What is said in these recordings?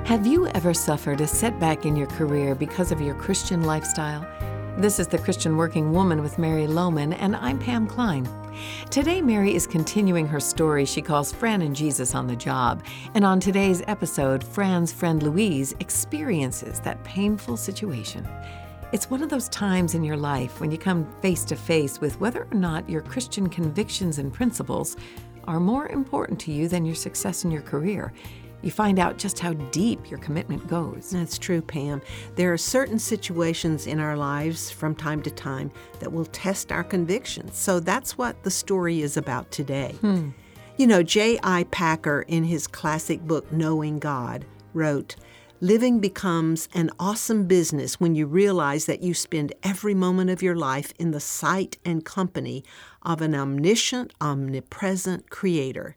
Have you ever suffered a setback in your career because of your Christian lifestyle? This is The Christian Working Woman with Mary Lohman, and I'm Pam Klein. Today, Mary is continuing her story she calls Fran and Jesus on the Job. And on today's episode, Fran's friend Louise experiences that painful situation. It's one of those times in your life when you come face to face with whether or not your Christian convictions and principles are more important to you than your success in your career. You find out just how deep your commitment goes. That's true, Pam. There are certain situations in our lives from time to time that will test our convictions. So that's what the story is about today. You know, J.I. Packer, in his classic book, Knowing God, wrote, "Living becomes an awesome business when you realize that you spend every moment of your life in the sight and company of an omniscient, omnipresent creator."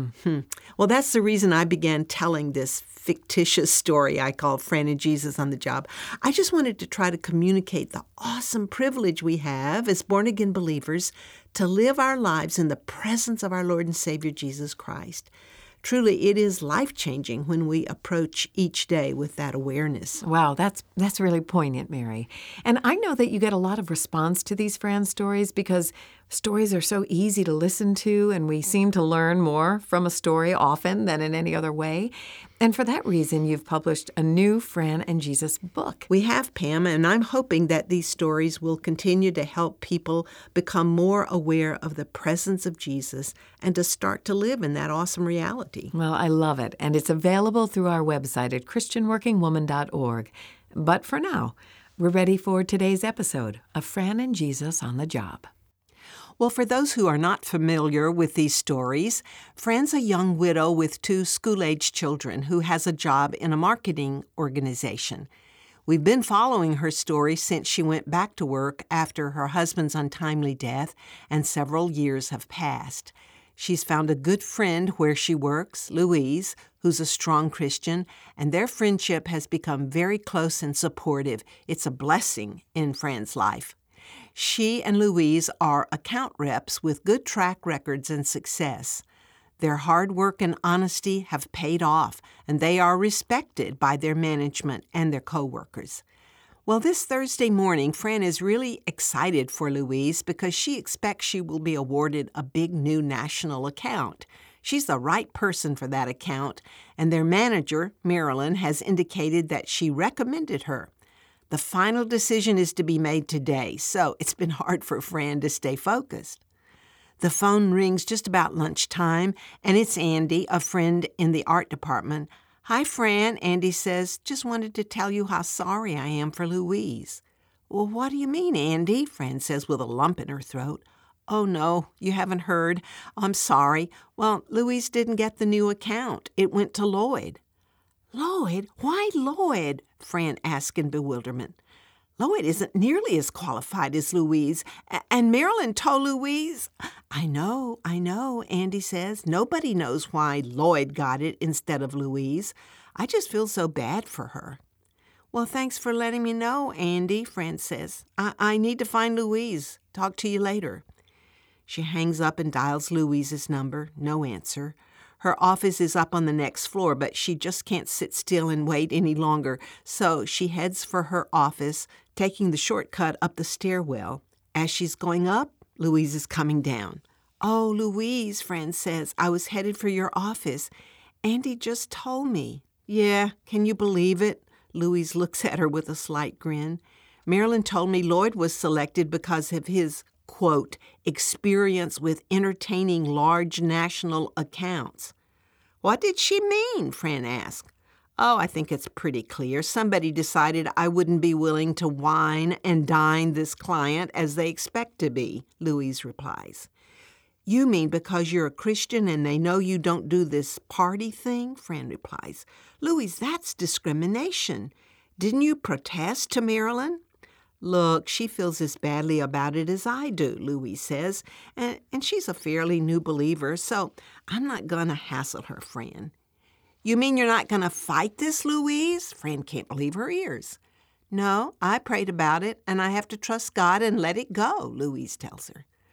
Well, that's the reason I began telling this fictitious story I call Fran and Jesus on the Job. I just wanted to try to communicate the awesome privilege we have as born-again believers to live our lives in the presence of our Lord and Savior Jesus Christ. Truly, it is life-changing when we approach each day with that awareness. Wow, that's really poignant, Mary. And I know that you get a lot of response to these Fran stories because stories are so easy to listen to, and we seem to learn more from a story often than in any other way. And for that reason, you've published a new Fran and Jesus book. We have, Pam, and I'm hoping that these stories will continue to help people become more aware of the presence of Jesus and to start to live in that awesome reality. Well, I love it, and it's available through our website at christianworkingwoman.org. But for now, we're ready for today's episode of Fran and Jesus on the Job. Well, for those who are not familiar with these stories, Fran's a young widow with 2 school-age children who has a job in a marketing organization. We've been following her story since she went back to work after her husband's untimely death, and several years have passed. She's found a good friend where she works, Louise, who's a strong Christian, and their friendship has become very close and supportive. It's a blessing in Fran's life. She and Louise are account reps with good track records and success. Their hard work and honesty have paid off, and they are respected by their management and their coworkers. Well, this Thursday morning, Fran is really excited for Louise because she expects she will be awarded a big new national account. She's the right person for that account, and their manager, Marilyn, has indicated that she recommended her. The final decision is to be made today, so it's been hard for Fran to stay focused. The phone rings just about lunchtime, and it's Andy, a friend in the art department. "Hi, Fran," Andy says. "Just wanted to tell you how sorry I am for Louise." "Well, what do you mean, Andy?" Fran says with a lump in her throat. "Oh, no, you haven't heard. I'm sorry. Well, Louise didn't get the new account. It went to Lloyd." "Lloyd? Why Lloyd?" Fran asked in bewilderment. "Lloyd isn't nearly as qualified as Louise, and Marilyn told Louise—" I know, Andy says. "Nobody knows why Lloyd got it instead of Louise. I just feel so bad for her." "Well, thanks for letting me know, Andy," Fran says. I need to find Louise. Talk to you later." She hangs up and dials Louise's number. No answer. Her office is up on the next floor, but she just can't sit still and wait any longer, so she heads for her office, taking the shortcut up the stairwell. As she's going up, Louise is coming down. "Oh, Louise," Fran says, "I was headed for your office. Andy just told me." "Yeah, can you believe it?" Louise looks at her with a slight grin. "Marilyn told me Lloyd was selected because of his, quote, experience with entertaining large national accounts." "What did she mean?" Fran asked. "Oh, I think it's pretty clear. Somebody decided I wouldn't be willing to wine and dine this client as they expect to be," Louise replies. "You mean because you're a Christian and they know you don't do this party thing?" Fran replies. "Louise, that's discrimination. Didn't you protest to Marilyn?" "Look, she feels as badly about it as I do," Louise says, and she's a fairly new believer, so I'm not going to hassle her, Fran. "You mean you're not going to fight this, Louise?" Fran can't believe her ears. "No, I prayed about it, and I have to trust God and let it go," Louise tells her.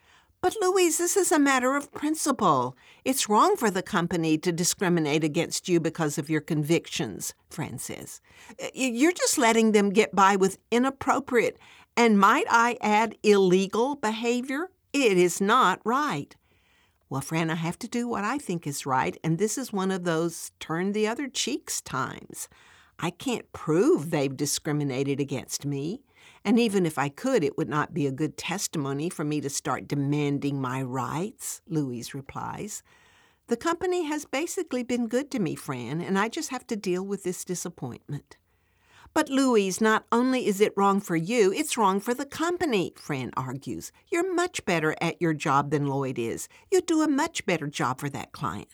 But Louise, this is a matter of principle. It's wrong for the company to discriminate against you because of your convictions, Fran says. You're just letting them get by with inappropriate and, might I add, illegal behavior. It is not right. Well, Fran, I have to do what I think is right, and this is one of those turn the other cheeks times. I can't prove they've discriminated against me. And even if I could, it would not be a good testimony for me to start demanding my rights, Louise replies. The company has basically been good to me, Fran, and I just have to deal with this disappointment. But Louise, not only is it wrong for you, it's wrong for the company, Fran argues. You're much better at your job than Lloyd is. You do a much better job for that client.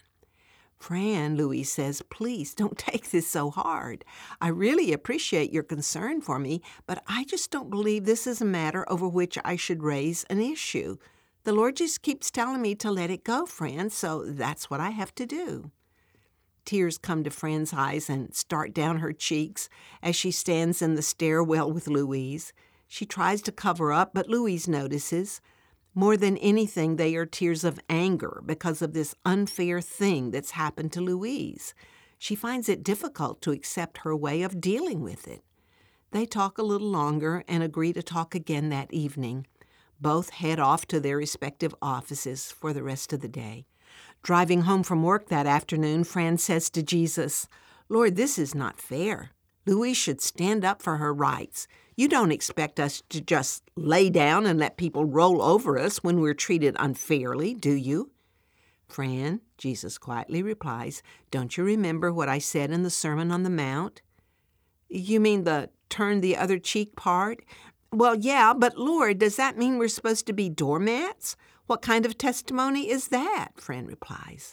Fran, Louise says, please don't take this so hard. I really appreciate your concern for me, but I just don't believe this is a matter over which I should raise an issue. The Lord just keeps telling me to let it go, Fran, so that's what I have to do. Tears come to Fran's eyes and start down her cheeks as she stands in the stairwell with Louise. She tries to cover up, but Louise notices. More than anything, they are tears of anger because of this unfair thing that's happened to Louise. She finds it difficult to accept her way of dealing with it. They talk a little longer and agree to talk again that evening. Both head off to their respective offices for the rest of the day. Driving home from work that afternoon, Fran says to Jesus, Lord, this is not fair. Louise should stand up for her rights. You don't expect us to just lay down and let people roll over us when we're treated unfairly, do you? Fran, Jesus quietly replies, don't you remember what I said in the Sermon on the Mount? You mean the turn the other cheek part? Well, yeah, but Lord, does that mean we're supposed to be doormats? What kind of testimony is that? Fran replies.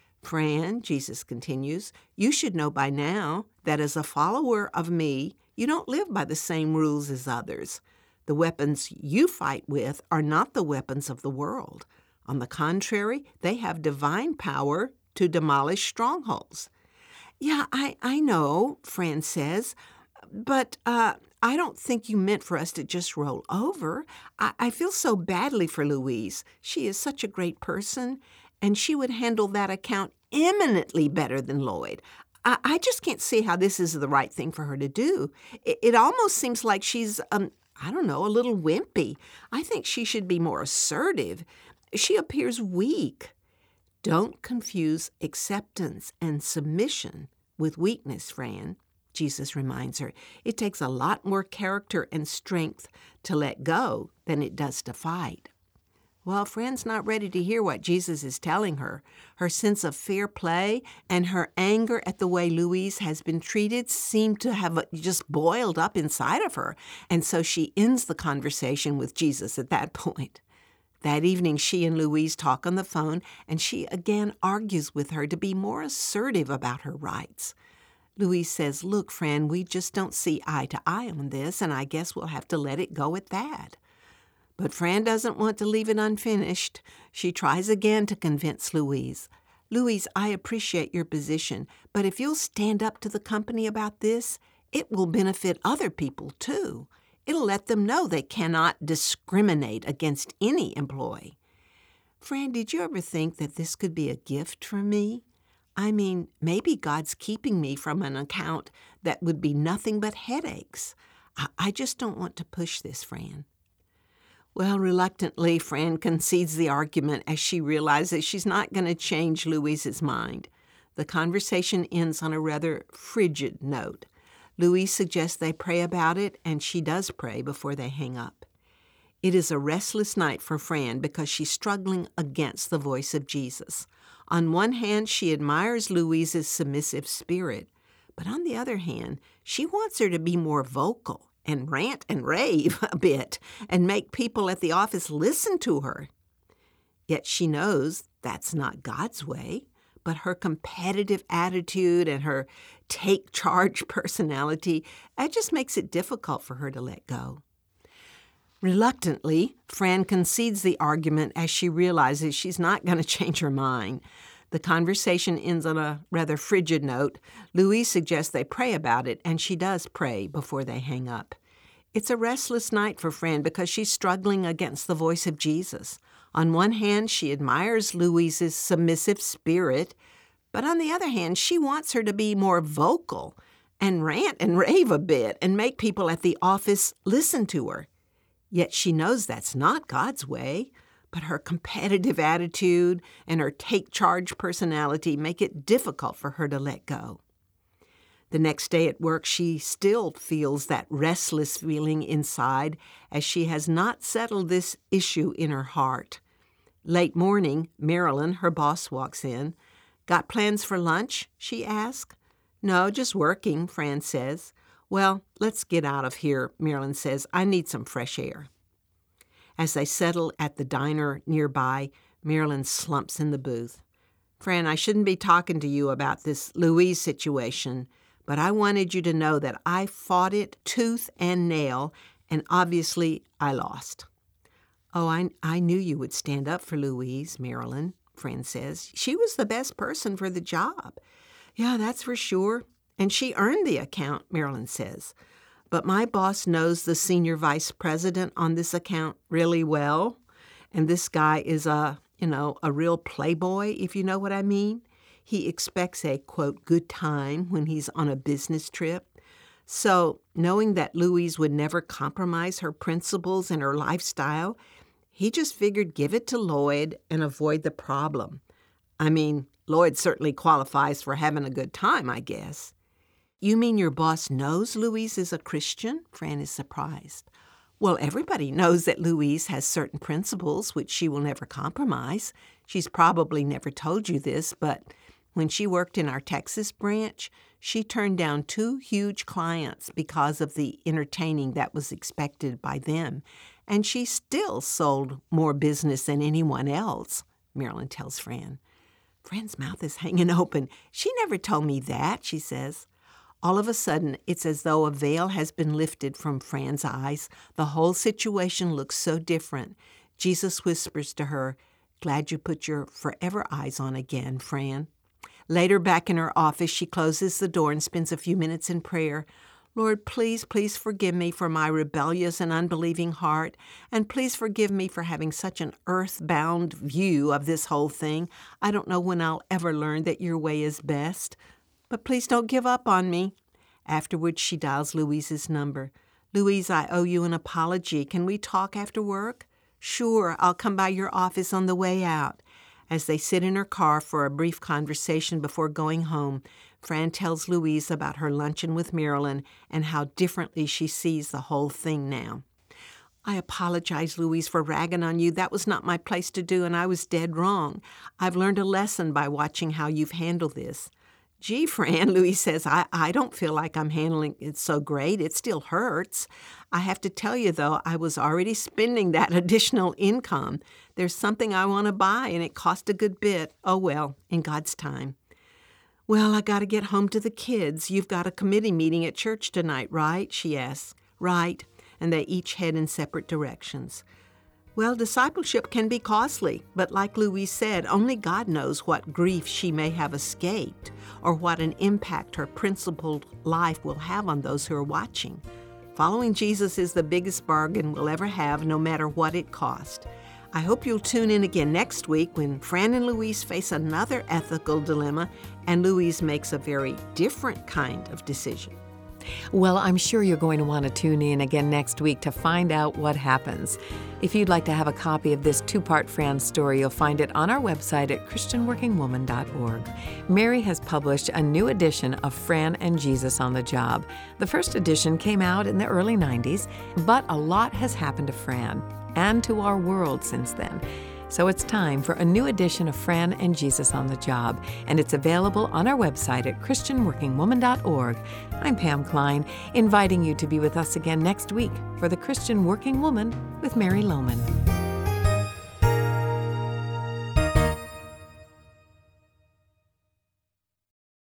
Fran, Jesus continues, you should know by now that as a follower of me, you don't live by the same rules as others. The weapons you fight with are not the weapons of the world. On the contrary, they have divine power to demolish strongholds. Yeah, I know, Fran says, but I don't think you meant for us to just roll over. I feel so badly for Louise. She is such a great person, and she would handle that account eminently better than Lloyd. I just can't see how this is the right thing for her to do. It almost seems like she's, a little wimpy. I think she should be more assertive. She appears weak. Don't confuse acceptance and submission with weakness, Fran, Jesus reminds her. It takes a lot more character and strength to let go than it does to fight. Well, Fran's not ready to hear what Jesus is telling her. Her sense of fair play and her anger at the way Louise has been treated seem to have just boiled up inside of her, and so she ends the conversation with Jesus at that point. That evening, she and Louise talk on the phone, and she again argues with her to be more assertive about her rights. Louise says, look, Fran, we just don't see eye to eye on this, and I guess we'll have to let it go at that. But Fran doesn't want to leave it unfinished. She tries again to convince Louise. Louise, I appreciate your position, but if you'll stand up to the company about this, it will benefit other people too. It'll let them know they cannot discriminate against any employee. Fran, did you ever think that this could be a gift for me? I mean, maybe God's keeping me from an account that would be nothing but headaches. I just don't want to push this, Fran. Well, reluctantly, Fran concedes the argument as she realizes she's not going to change Louise's mind. The conversation ends on a rather frigid note. Louise suggests they pray about it, and she does pray before they hang up. It is a restless night for Fran because she's struggling against the voice of Jesus. On one hand, she admires Louise's submissive spirit, but on the other hand, she wants her to be more vocal and rant and rave a bit and make people at the office listen to her. Yet she knows that's not God's way, but her competitive attitude and her take-charge personality, that just makes it difficult for her to let go. Reluctantly, Fran concedes the argument as she realizes she's not going to change her mind. The conversation ends on a rather frigid note. Louise suggests they pray about it, and she does pray before they hang up. It's a restless night for Fran because she's struggling against the voice of Jesus. On one hand, she admires Louise's submissive spirit, but on the other hand, she wants her to be more vocal and rant and rave a bit and make people at the office listen to her. Yet she knows that's not God's way, but her competitive attitude and her take-charge personality make it difficult for her to let go. The next day at work, she still feels that restless feeling inside as she has not settled this issue in her heart. Late morning, Marilyn, her boss, walks in. "Got plans for lunch?" she asks. "No, just working," Fran says. "Well, let's get out of here," Marilyn says. "I need some fresh air." As they settle at the diner nearby, Marilyn slumps in the booth. "Fran, I shouldn't be talking to you about this Louise situation, but I wanted you to know that I fought it tooth and nail, and obviously I lost." "Oh, I knew you would stand up for Louise, Marilyn," Fran says. "She was the best person for the job." "Yeah, that's for sure. And she earned the account," Marilyn says. "But my boss knows the senior vice president on this account really well. And this guy is a real playboy, if you know what I mean. He expects a, quote, good time when he's on a business trip. So, knowing that Louise would never compromise her principles and her lifestyle, he just figured give it to Lloyd and avoid the problem. I mean, Lloyd certainly qualifies for having a good time, I guess." "You mean your boss knows Louise is a Christian?" Fran is surprised. "Well, everybody knows that Louise has certain principles which she will never compromise. She's probably never told you this, but when she worked in our Texas branch, she turned down 2 huge clients because of the entertaining that was expected by them, and she still sold more business than anyone else," Marilyn tells Fran. Fran's mouth is hanging open. "She never told me that," she says. All of a sudden, it's as though a veil has been lifted from Fran's eyes. The whole situation looks so different. Jesus whispers to her, "Glad you put your forever eyes on again, Fran." Later, back in her office, she closes the door and spends a few minutes in prayer. "Lord, please forgive me for my rebellious and unbelieving heart, and please forgive me for having such an earthbound view of this whole thing. I don't know when I'll ever learn that your way is best. But please don't give up on me." Afterwards, she dials Louise's number. "Louise, I owe you an apology. Can we talk after work?" "Sure, I'll come by your office on the way out." As they sit in her car for a brief conversation before going home, Fran tells Louise about her luncheon with Marilyn and how differently she sees the whole thing now. "I apologize, Louise, for ragging on you. That was not my place to do, and I was dead wrong. I've learned a lesson by watching how you've handled this." "Gee, Fran," Louise says, I don't feel like I'm handling it so great. It still hurts. I have to tell you, though, I was already spending that additional income. There's something I want to buy, and it cost a good bit. Oh, well, in God's time." "Well, I got to get home to the kids. You've got a committee meeting at church tonight, right?" she asks. "Right." And they each head in separate directions. Well, discipleship can be costly, but like Louise said, only God knows what grief she may have escaped or what an impact her principled life will have on those who are watching. Following Jesus is the biggest bargain we'll ever have, no matter what it costs. I hope you'll tune in again next week when Fran and Louise face another ethical dilemma and Louise makes a very different kind of decision. Well, I'm sure you're going to want to tune in again next week to find out what happens. If you'd like to have a copy of this 2-part Fran story, you'll find it on our website at christianworkingwoman.org. Mary has published a new edition of Fran and Jesus on the Job. The first edition came out in the early 90s, but a lot has happened to Fran and to our world since then. So it's time for a new edition of Fran and Jesus on the Job, and it's available on our website at christianworkingwoman.org. I'm Pam Klein, inviting you to be with us again next week for The Christian Working Woman with Mary Lohman.